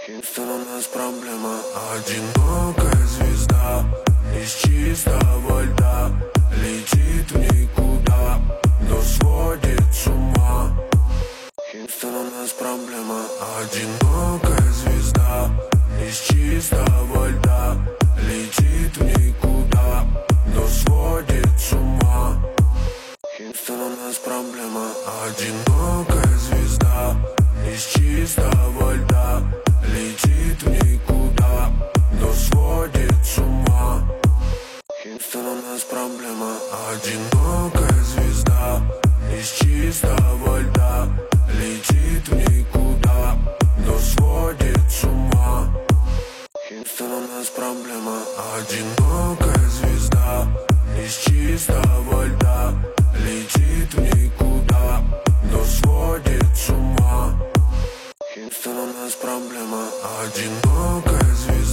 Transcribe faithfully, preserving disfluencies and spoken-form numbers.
Хьюстон, у нас проблема. Одинокая звезда из чистого льда летит в никуда, но сводит с ума. Хьюстон, у нас проблема. Одинокая звезда из чистого льда летит в никуда, но сводит с ума. Хьюстон, у нас проблема. Одинокая звезда из чистого льда летит в никуда, но сводит с ума. Хьюстон, у нас проблема. Одинокая звезда из чистого льда летит в никуда, но сводит с ума. Хьюстон, у нас проблема. Одинокая звезда из чистого льда летит в никуда, но сводит с ума. Хьюстон, у нас проблема. Одинокая звезда